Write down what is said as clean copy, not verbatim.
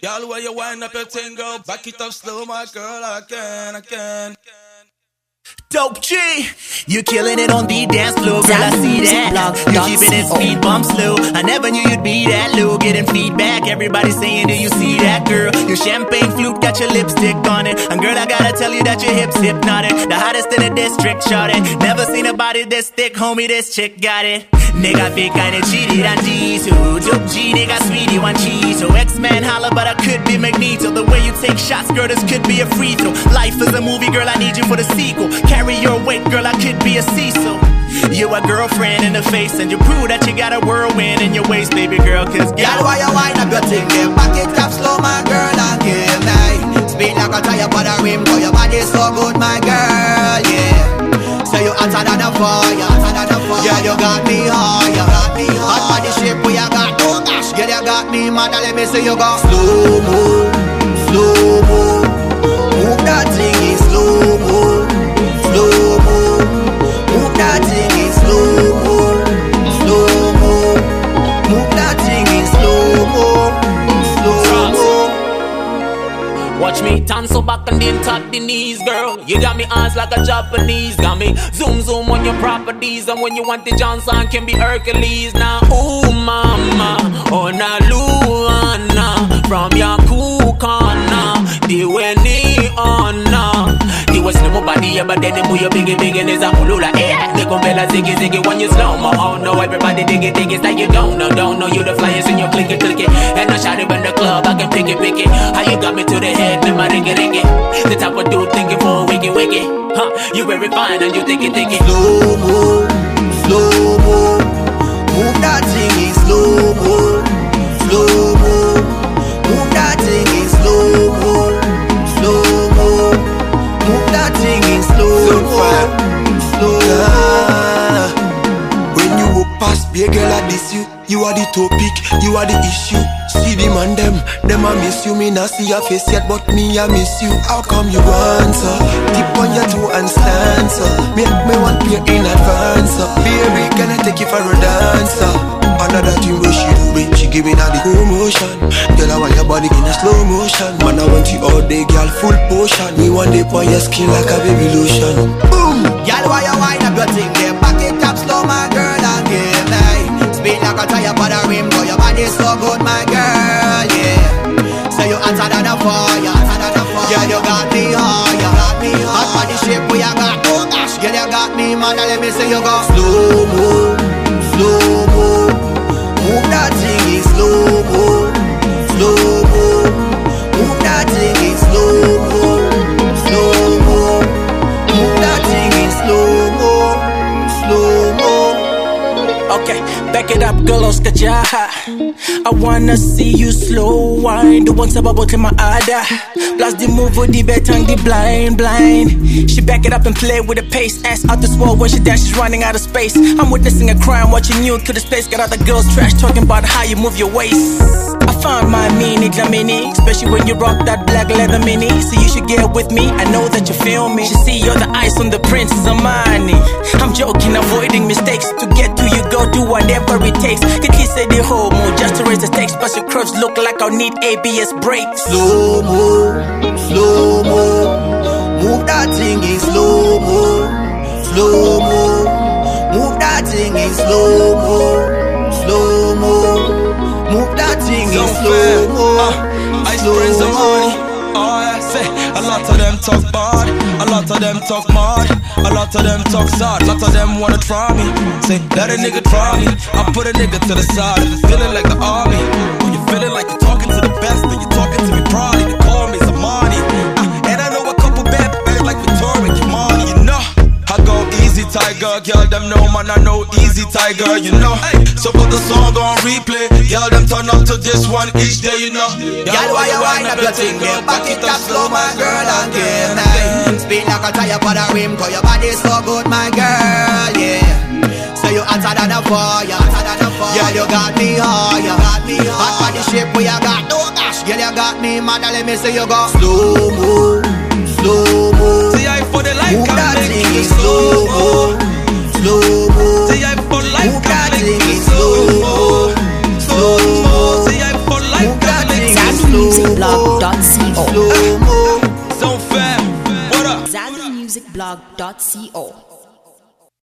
Y'all, where you wind up your thing, girl, back it up slow, my girl, again. Dope G, you killing it on the dance floor, girl, I see that. You keeping it speed bump slow. I never knew you'd be that low. Getting feedback, everybody saying, do you see that, girl? Your champagne flute got your lipstick on it. And girl, I gotta tell you that your hips hypnotic. The hottest in the district, shorty. Never seen a body this thick, homie, this chick got it. Nigga big kinda cheated on G2. Dope G, nigga sweetie one cheese. So X-Man holla, but I could be Magneto. The way you take shots, girl, this could be a free throw. Life is a movie, girl, I need you for the sequel. Carry your weight, girl, I could be a Cecil. You a girlfriend in the face, and you prove that you got a whirlwind in your waist, baby girl. Cause girl, why you wind up your thing, then back it up slow, my girl, and give me speed like a tire for the rim, cause your body so good, my girl, yeah. Say you hotter than a fire, yeah, you got me higher, hot body shape where you got, oh gosh, girl, you got me mad, let me see you go slow mo, move that thing in slow mo, move that thing in slow mo, move that thing in slow mo. Watch me turn so back and then tap the knees, girl. You got me eyes like a Japanese. Got me zoom on your properties. And when you want the Johnson, can be Hercules. Now, ooh, mama, oh, na Luana. From your cool corner, the way ni honor. You was no body, but then you move your biggie, and it's a hulula. Yeah, they gon' bella ziggy when you slow mo. Oh no, everybody dig it, it's like you don't know. You the flyers and you click it. And I shot it in the club, I can pick it. How you got me to the head, then my ring it. The type of dude thinking for a wiggy. Huh, you very fine and you think it. Slow mo, move that thing in slow mo, move that thing in slow mo, move that thing in slow mo. When you walk past, be a girl like this, you are the topic, you are the issue. See the man them I miss you. Me not see your face yet, but me I miss you. How come you want so? Tip on your toe and stand so. Make me want pay in advance so. Baby, can I take you for a dancer? Another thing where she do it, she giving her the whole motion. Girl, I want your body in a slow motion. Man, I want you all day, girl, full potion. Me one day on your skin like a baby lotion. Boom! Girl, why you wind up your thing there? Back it up slow, my girl, and give me speed like a tire for the rim, cause your body so good, my girl, yeah. Say you hotter than a fire, yeah, you got me higher, hot body shape where you got, oh gosh, girl, you got me mad, let me see you go slow mo, move that thing in slow mo, move that thing in slow mo, move that thing in slow mo. okay, back it up, girl, Oscar Jaha. I wanna see you slow wine. The ones about in my ada. Plus the move with the bet and the blind. She back it up and play with the pace. Ass out the swole when she dance, she's running out of space. I'm witnessing a crime, watching you to the space. Got other girls trash talking about how you move your waist. I found my mini, especially when you rock that black leather mini. So you should get with me, I know that you feel me. She see you're the ice on the Princess Armani. I'm joking, avoiding mistakes. To get to you, go do whatever it takes. Get kiss at the whole mood, just to raise the stakes. But your curves look like I'll need ABS brakes. Slow mo, move that thing in slow mo, move that thing in slow mo, move that thing in slow mo. I spend some money. Oh, I say a lot of them talk bad, a lot of them talk mad, a lot of them talk sad, a lot of them wanna try me. Say let a nigga try me. I put a nigga to the side. If you're feeling like the army, when you're feeling like you're talking to the best, then you're talking to me proudly. They call me Zamani, and I know a couple bad bitches like Victoria Kimani. You know I go easy, Tiger. Girl, them know man, I know easy, Tiger. You know, so put the song on replay. Girl, them turn up to this one each day. You know, girl, why you wind up your thing there? Back it up slow, my girl, and give me speed like a tire for the rim, cause your body so good, my girl, yeah. Say you hotter than a fire, yeah, you got me higher, hot body shape where you got, oh gosh, girl, you got me mad, let me see you go slow mo. See I for the life, move that thing in slow mo. See I for life, move that thing in slow mo. See I for life, move that thing in slow mo. ZanziMusicBlog.co. Zone fam, what up? ZanziMusicBlog.co.